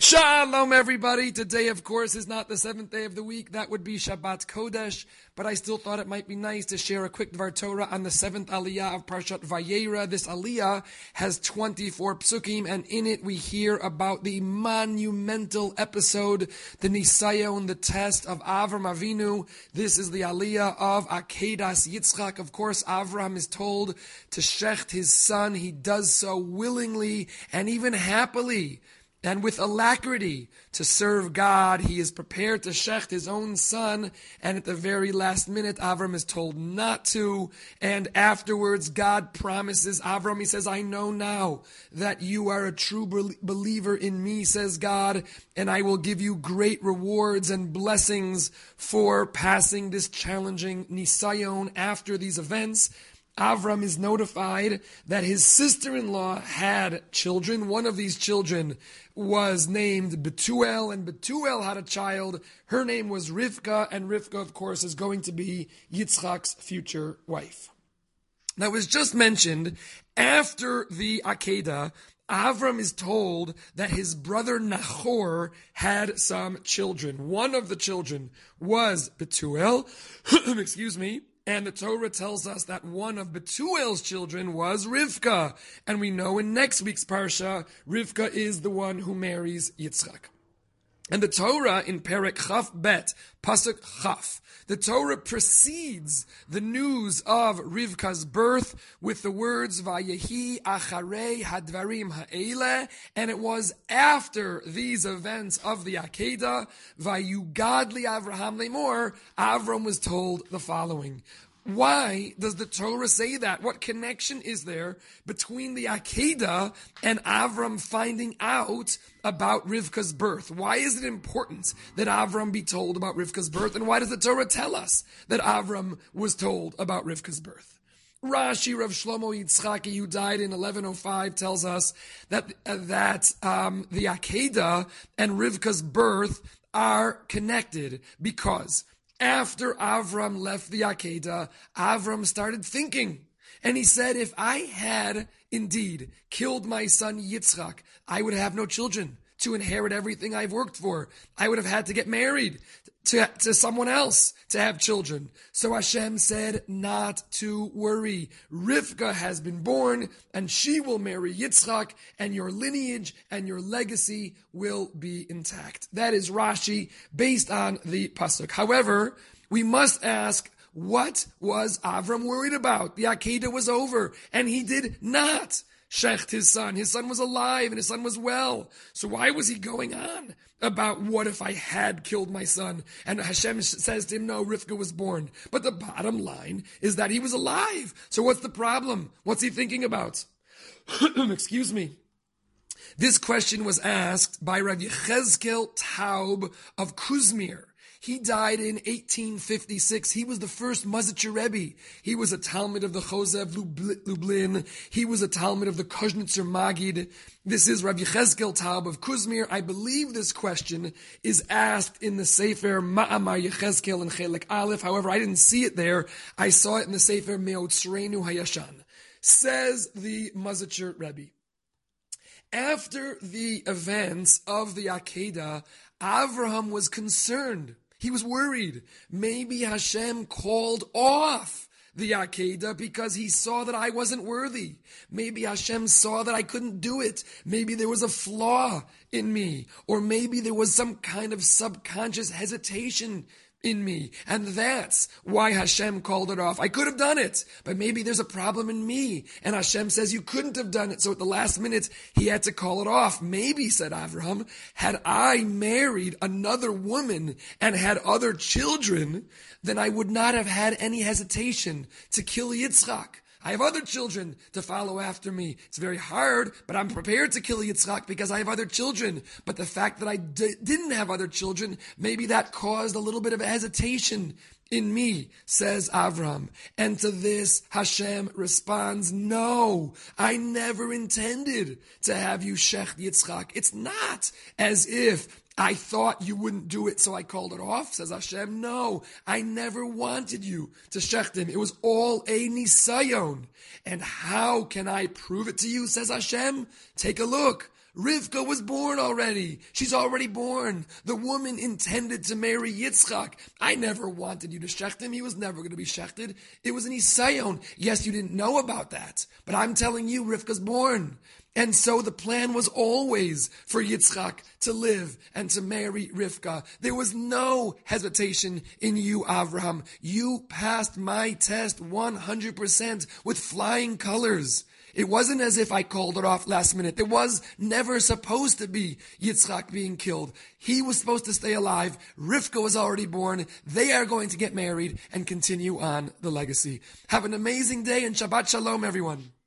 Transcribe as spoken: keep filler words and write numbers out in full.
Shalom, everybody. Today, of course, is not the seventh day of the week. That would be Shabbat Kodesh. But I still thought it might be nice to share a quick Dvar Torah on the seventh Aliyah of Parshat Vayera. This Aliyah has twenty-four psukim, and in it we hear about the monumental episode, the Nisayon, the test of Avram Avinu. This is the Aliyah of Akedas Yitzchak. Of course, Avram is told to shecht his son. He does so willingly and even happily, and with alacrity, to serve God. He is prepared to shecht his own son, and at the very last minute, Avram is told not to, and afterwards, God promises Avram, he says, I know now that you are a true believer in me, says God, and I will give you great rewards and blessings for passing this challenging Nisayon. After these events, Avram is notified that his sister-in-law had children. One of these children was named Betuel, and Betuel had a child. Her name was Rivka, and Rivka, of course, is going to be Yitzchak's future wife. Now, it was just mentioned, after the Akedah, Avram is told that his brother Nahor had some children. One of the children was Betuel, excuse me, and the Torah tells us that one of Betuel's children was Rivka. And we know in next week's Parsha, Rivka is the one who marries Yitzchak. And the Torah in Perek Chaf Bet, Pasuk Chaf, the Torah precedes the news of Rivka's birth with the words, Vayehi acharei hadvarim ha'ele, and it was after these events of the Akedah, Vayugadli Avraham lemor, Avram was told the following. Why does the Torah say that? What connection is there between the Akedah and Avram finding out about Rivka's birth? Why is it important that Avram be told about Rivka's birth? And why does the Torah tell us that Avram was told about Rivka's birth? Rashi, Rav Shlomo Yitzchaki, who died in eleven oh five, tells us that, uh, that um, the Akedah and Rivka's birth are connected because after Avram left the Akedah, Avram started thinking. And he said, if I had indeed killed my son Yitzchak, I would have no children to inherit everything I've worked for. I would have had to get married to, to someone else to have children. So Hashem said not to worry. Rivka has been born, and she will marry Yitzchak, and your lineage and your legacy will be intact. That is Rashi, based on the Pasuk. However, we must ask, what was Avram worried about? The Akedah was over, and he did not shecht his son. His son was alive and his son was well. So why was he going on about what if I had killed my son? And Hashem says to him, no, Rivka was born. But the bottom line is that he was alive. So what's the problem? What's he thinking about? Excuse me. This question was asked by Rav Yechezkel Taub of Kuzmir. He died in eighteen fifty-six. He was the first Mozitcher Rebbe. He was a Talmud of the Chosev Lublin. He was a Talmud of the Koznitzer Magid. This is Rav Yechezkel Taub of Kuzmir. I believe this question is asked in the Sefer Ma'amar Yechezkel and Chelek Aleph. However, I didn't see it there. I saw it in the Sefer Meotzreinu Hayashan. Says the Mozitcher Rebbe, after the events of the Akedah, Avraham was concerned. He was worried. Maybe Hashem called off the Akedah because he saw that I wasn't worthy. Maybe Hashem saw that I couldn't do it. Maybe there was a flaw in me. Or maybe there was some kind of subconscious hesitation in me. And that's why Hashem called it off. I could have done it, but maybe there's a problem in me. And Hashem says you couldn't have done it. So at the last minute, he had to call it off. Maybe, said Avraham, had I married another woman and had other children, then I would not have had any hesitation to kill Yitzchak. I have other children to follow after me. It's very hard, but I'm prepared to kill Yitzchak because I have other children. But the fact that I d- didn't have other children, maybe that caused a little bit of a hesitation in me, says Avram. And to this, Hashem responds, no, I never intended to have you shecht Yitzchak. It's not as if I thought you wouldn't do it, so I called it off, says Hashem. No, I never wanted you to shecht him. It was all a nisayon. And how can I prove it to you, says Hashem? Take a look. Rivka was born already. She's already born. The woman intended to marry Yitzchak. I never wanted you to shecht him. He was never going to be shechted. It was an isayon. Yes, you didn't know about that. But I'm telling you, Rivka's born. And so the plan was always for Yitzchak to live and to marry Rivka. There was no hesitation in you, Avraham. You passed my test one hundred percent with flying colors. It wasn't as if I called it off last minute. There was never supposed to be Yitzchak being killed. He was supposed to stay alive. Rivka was already born. They are going to get married and continue on the legacy. Have an amazing day and Shabbat Shalom, everyone.